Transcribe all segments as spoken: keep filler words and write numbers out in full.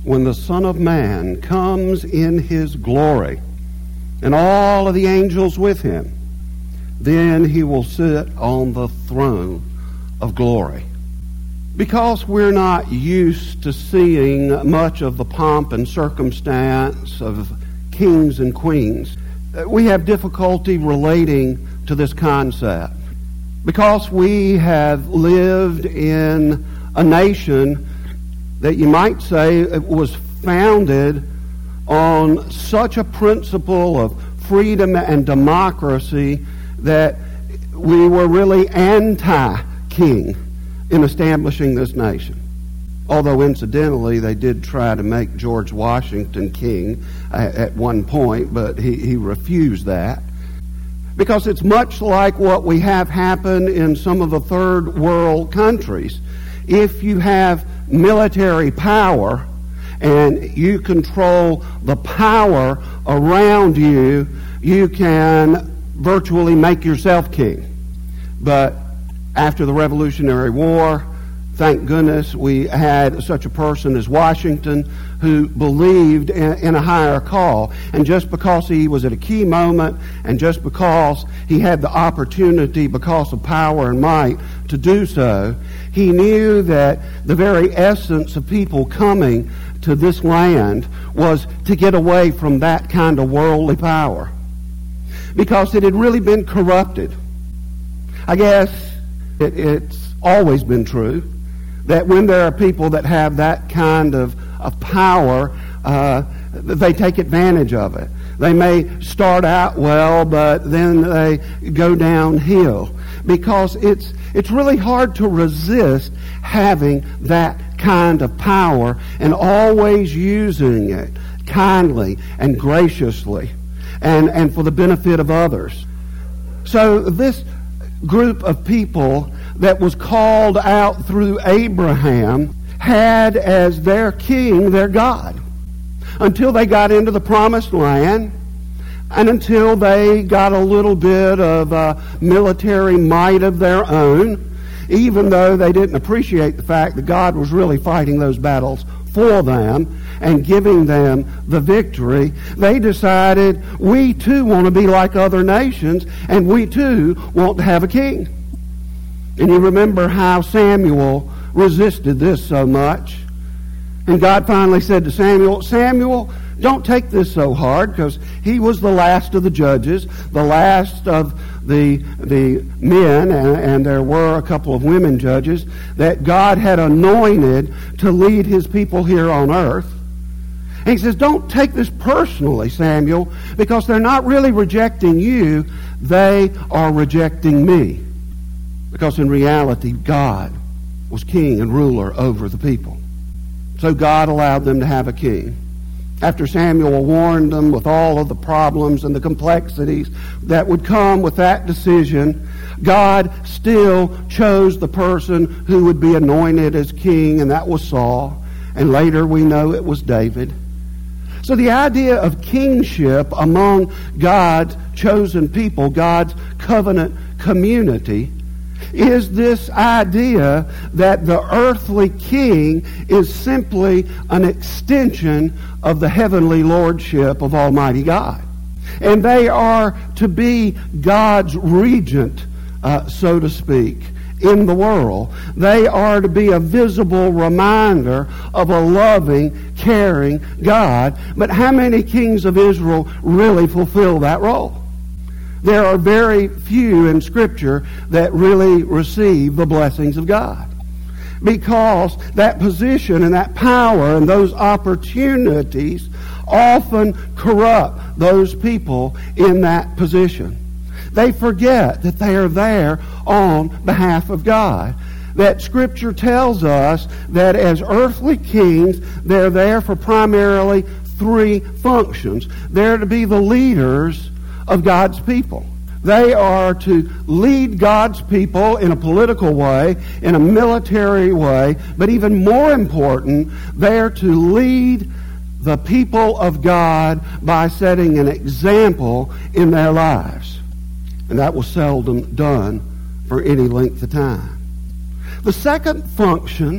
when the Son of Man comes in his glory, and all of the angels with him, then he will sit on the throne of glory. Because we're not used to seeing much of the pomp and circumstance of kings and queens, we have difficulty relating to this concept. Because we have lived in a nation that you might say was founded on such a principle of freedom and democracy that we were really anti-king in establishing this nation. Although incidentally they did try to make George Washington king at one point, but he, he refused that. Because it's much like what we have happen in some of the third world countries. If you have military power and you control the power around you, you can virtually make yourself king. But after the Revolutionary War, thank goodness we had such a person as Washington who believed in, in a higher call. And just because he was at a key moment, and just because he had the opportunity because of power and might to do so, he knew that the very essence of people coming to this land was to get away from that kind of worldly power, because it had really been corrupted. I guess it, it's always been true that when there are people that have that kind of, of power, uh, they take advantage of it. They may start out well, but then they go downhill, because it's it's really hard to resist having that kind of power and always using it kindly and graciously and, and for the benefit of others. So this group of people that was called out through Abraham had as their king their God, until they got into the promised land and until they got a little bit of uh, military might of their own, even though they didn't appreciate the fact that God was really fighting those battles for them and giving them the victory. They decided, we too want to be like other nations, and we too want to have a king. And you remember how Samuel resisted this so much. And God finally said to Samuel, Samuel, don't take this so hard, because he was the last of the judges, the last of the the men, and, and there were a couple of women judges that God had anointed to lead his people here on earth. And he says, don't take this personally, Samuel, because they're not really rejecting you, they are rejecting me. Because in reality, God was king and ruler over the people. So God allowed them to have a king. After Samuel warned them with all of the problems and the complexities that would come with that decision, God still chose the person who would be anointed as king, and that was Saul. And later we know it was David. So the idea of kingship among God's chosen people, God's covenant community, is this idea that the earthly king is simply an extension of the heavenly lordship of Almighty God. And they are to be God's regent, uh, so to speak, in the world. They are to be a visible reminder of a loving, caring God. But how many kings of Israel really fulfill that role? There are very few in Scripture that really receive the blessings of God, because that position and that power and those opportunities often corrupt those people in that position. They forget that they are there on behalf of God. That Scripture tells us that as earthly kings, they're there for primarily three functions. They're to be the leaders of God's people. They are to lead God's people in a political way, in a military way, but even more important, they're to lead the people of God by setting an example in their lives. And that was seldom done for any length of time. The second function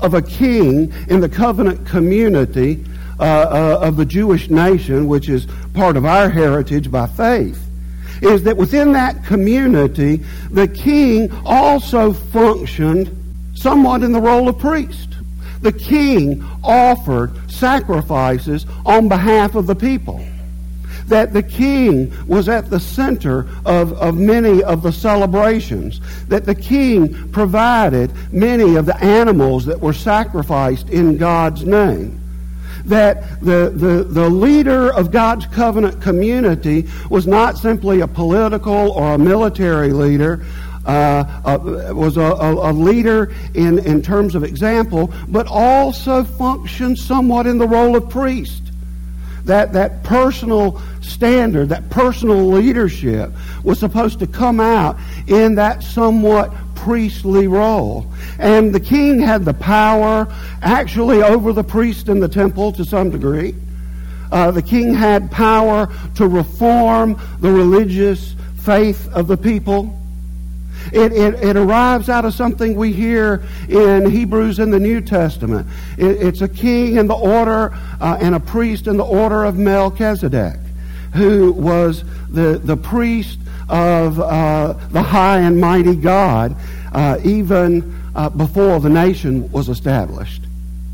of a king in the covenant community uh, uh, of the Jewish nation, which is part of our heritage by faith, is that within that community, the king also functioned somewhat in the role of priest. The king offered sacrifices on behalf of the people. That the king was at the center of, of many of the celebrations. That the king provided many of the animals that were sacrificed in God's name. That the, the, the leader of God's covenant community was not simply a political or a military leader, uh, uh, was a, a, a leader in, in terms of example, but also functioned somewhat in the role of priest. That, that personal standard, that personal leadership was supposed to come out in that somewhat priestly role. And the king had the power actually over the priest in the temple to some degree. Uh, the king had power to reform the religious faith of the people. It, it, it arrives out of something we hear in Hebrews in the New Testament. It, it's a king in the order uh, and a priest in the order of Melchizedek, who was the, the priest of uh, the high and mighty God uh, even uh, before the nation was established.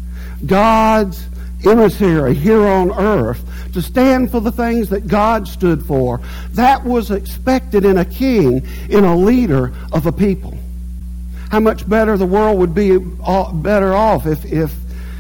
God's emissary here on earth to stand for the things that God stood for. That was expected in a king, in a leader of a people. How much better the world would be better off if, if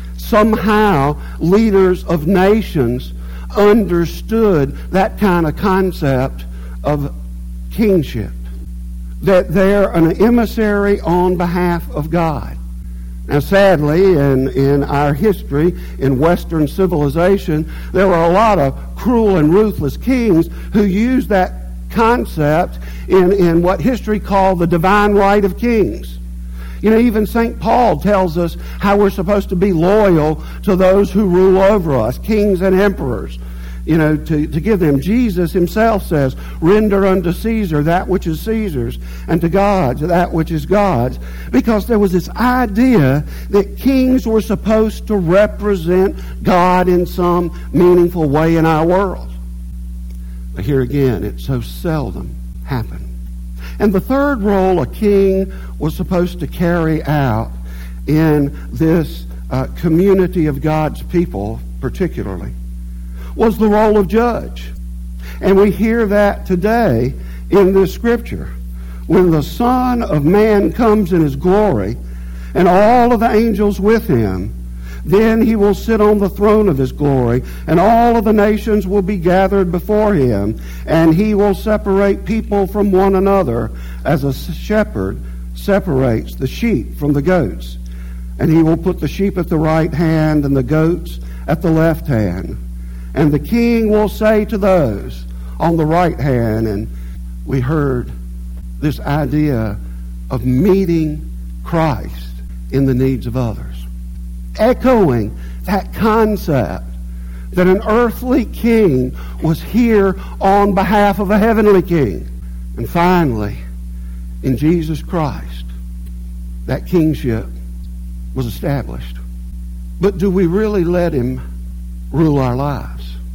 somehow leaders of nations understood that kind of concept of kingship. That they're an emissary on behalf of God. Now, sadly, in, in our history, in Western civilization, there were a lot of cruel and ruthless kings who used that concept in, in what history called the divine right of kings. You know, even Saint Paul tells us how we're supposed to be loyal to those who rule over us, kings and emperors. You know, to, to give them. Jesus himself says, render unto Caesar that which is Caesar's, and to God that which is God's. Because there was this idea that kings were supposed to represent God in some meaningful way in our world. But here again, it so seldom happened. And the third role a king was supposed to carry out in this uh, community of God's people particularly was the role of judge. And we hear that today in this scripture. When the Son of Man comes in his glory, and all of the angels with him, then he will sit on the throne of his glory, and all of the nations will be gathered before him, and he will separate people from one another, as a shepherd separates the sheep from the goats. And he will put the sheep at the right hand, and the goats at the left hand. And the king will say to those on the right hand, and we heard this idea of meeting Christ in the needs of others. Echoing that concept that an earthly king was here on behalf of a heavenly king. And finally, in Jesus Christ, that kingship was established. But do we really let him rule our lives?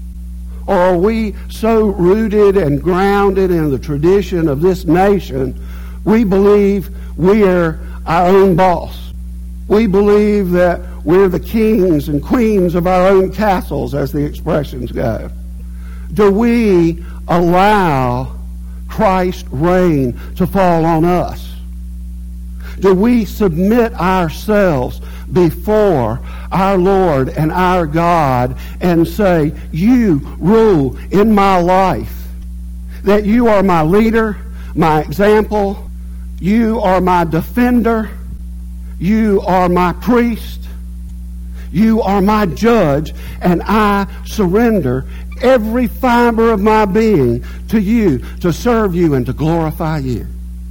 Or are we so rooted and grounded in the tradition of this nation, we believe we are our own boss? We believe that we're the kings and queens of our own castles, as the expressions go. Do we allow Christ's reign to fall on us? Do we submit ourselves before our Lord and our God and say, you rule in my life, that you are my leader, my example, you are my defender, you are my priest, you are my judge, and I surrender every fiber of my being to you to serve you and to glorify you?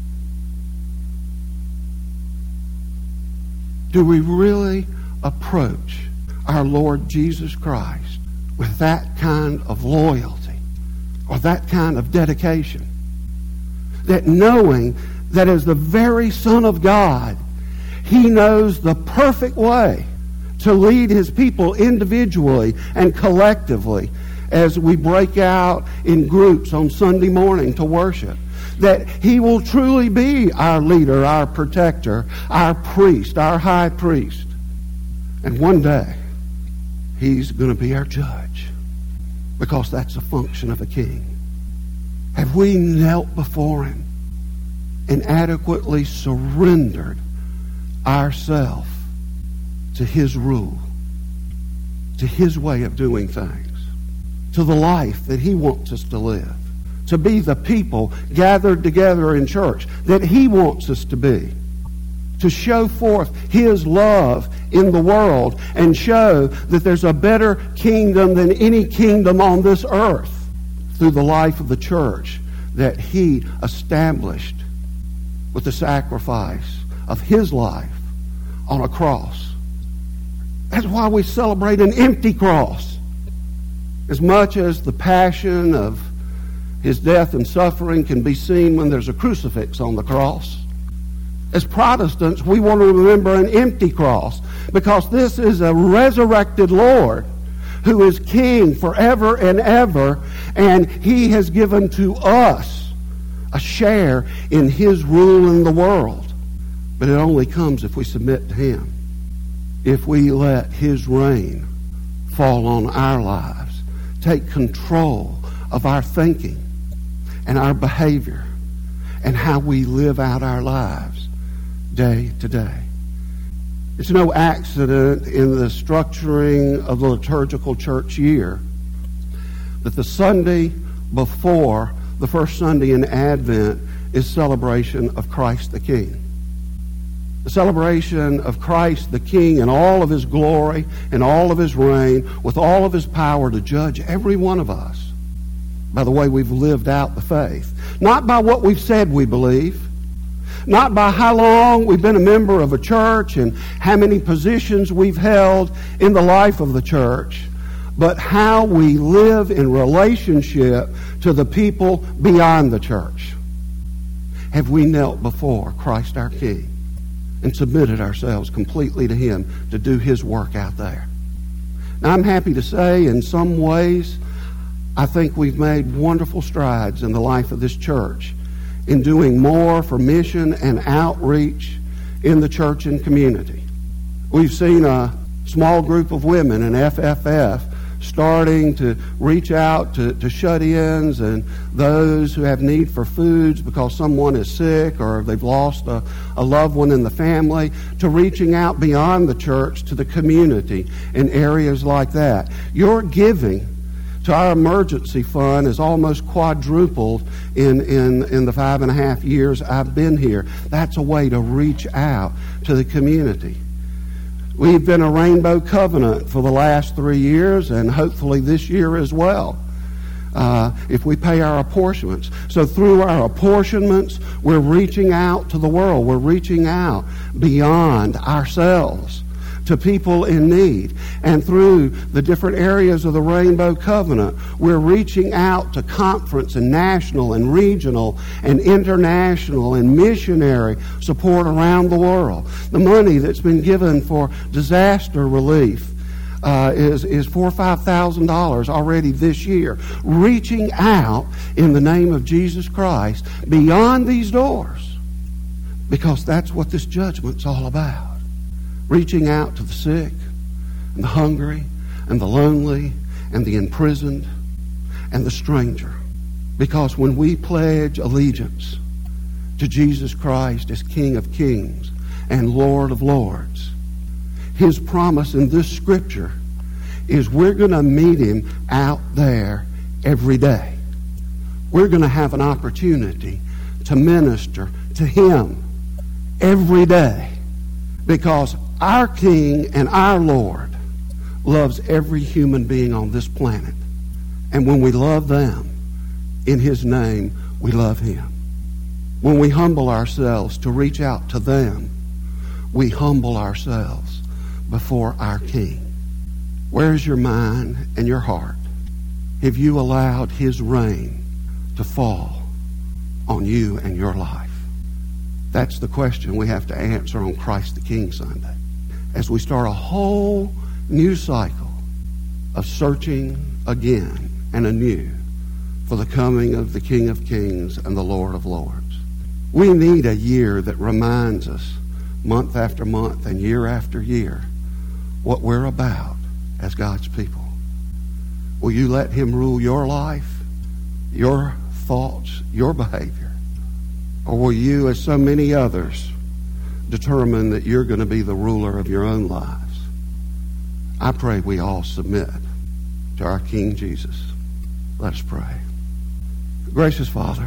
Do we really approach our Lord Jesus Christ with that kind of loyalty or that kind of dedication? That knowing that as the very Son of God, He knows the perfect way to lead his people individually and collectively as we break out in groups on Sunday morning to worship. That he will truly be our leader, our protector, our priest, our high priest. And one day, he's going to be our judge, because that's a function of a king. Have we knelt before him and adequately surrendered ourselves to his rule, to his way of doing things, to the life that he wants us to live, to be the people gathered together in church that he wants us to be, to show forth his love in the world and show that there's a better kingdom than any kingdom on this earth through the life of the church that he established with the sacrifice of his life on a cross. That's why we celebrate an empty cross. As much as the passion of his death and suffering can be seen when there's a crucifix on the cross, as Protestants, we want to remember an empty cross, because this is a resurrected Lord who is king forever and ever, and he has given to us a share in his rule in the world. But it only comes if we submit to him, if we let his reign fall on our lives, take control of our thinking and our behavior and how we live out our lives day to day. It's no accident in the structuring of the liturgical church year that the Sunday before the first Sunday in Advent is celebration of Christ the King. The celebration of Christ the King in all of his glory and all of his reign, with all of his power to judge every one of us by the way we've lived out the faith. Not by what we've said we believe, not by how long we've been a member of a church and how many positions we've held in the life of the church, but how we live in relationship to the people beyond the church. Have we knelt before Christ our King and submitted ourselves completely to him to do his work out there? Now, I'm happy to say, in some ways, I think we've made wonderful strides in the life of this church in doing more for mission and outreach in the church and community. We've seen a small group of women in F F F starting to reach out to, to shut-ins and those who have need for foods because someone is sick or they've lost a, a loved one in the family, to reaching out beyond the church to the community in areas like that. Your giving to our emergency fund is almost quadrupled in, in, in the five and a half years I've been here. That's a way to reach out to the community. We've been a Rainbow Covenant for the last three years and hopefully this year as well, uh, if we pay our apportionments. So through our apportionments, we're reaching out to the world. We're reaching out beyond ourselves to people in need. And through the different areas of the Rainbow Covenant, we're reaching out to conference and national and regional and international and missionary support around the world. The money that's been given for disaster relief uh, is, is four or five thousand dollars already this year. Reaching out in the name of Jesus Christ beyond these doors, because that's what this judgment's all about. Reaching out to the sick and the hungry and the lonely and the imprisoned and the stranger. Because when we pledge allegiance to Jesus Christ as King of Kings and Lord of Lords, his promise in this scripture is we're going to meet him out there every day. We're going to have an opportunity to minister to him every day, because our King and our Lord loves every human being on this planet. And when we love them, in his name, we love him. When we humble ourselves to reach out to them, we humble ourselves before our King. Where's your mind and your heart? Have you allowed his reign to fall on you and your life? That's the question we have to answer on Christ the King Sunday, as we start a whole new cycle of searching again and anew for the coming of the King of Kings and the Lord of Lords. We need a year that reminds us month after month and year after year what we're about as God's people. Will you let him rule your life, your thoughts, your behavior? Or will you, as so many others, determine that you're going to be the ruler of your own lives? I pray we all submit to our King Jesus. Let us pray. Gracious Father,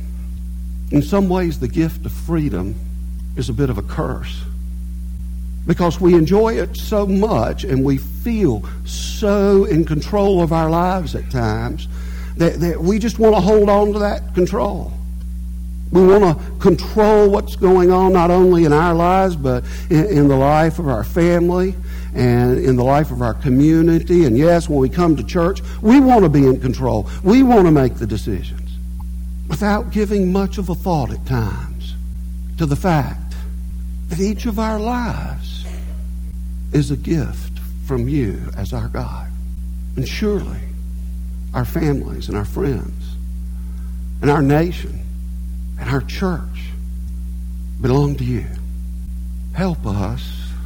in some ways the gift of freedom is a bit of a curse, because we enjoy it so much and we feel so in control of our lives at times that, that we just want to hold on to that control. We want to control what's going on not only in our lives but in, in the life of our family and in the life of our community. And yes, when we come to church, we want to be in control. We want to make the decisions without giving much of a thought at times to the fact that each of our lives is a gift from you as our God. And surely our families and our friends and our nation and our church belong to you. Help us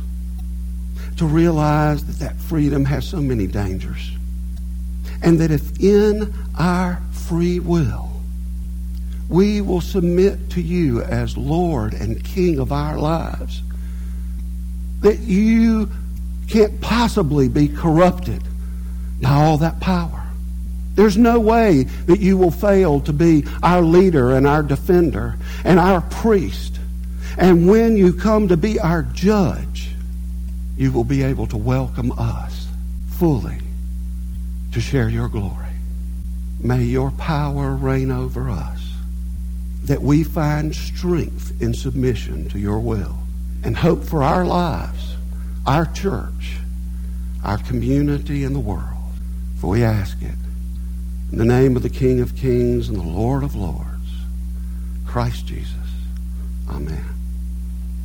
to realize that that freedom has so many dangers, and that if in our free will we will submit to you as Lord and King of our lives, that you can't possibly be corrupted by all that power. There's no way that you will fail to be our leader and our defender and our priest. And when you come to be our judge, you will be able to welcome us fully to share your glory. May your power reign over us, that we find strength in submission to your will and hope for our lives, our church, our community, and the world. For we ask it in the name of the King of Kings and the Lord of Lords, Christ Jesus. Amen.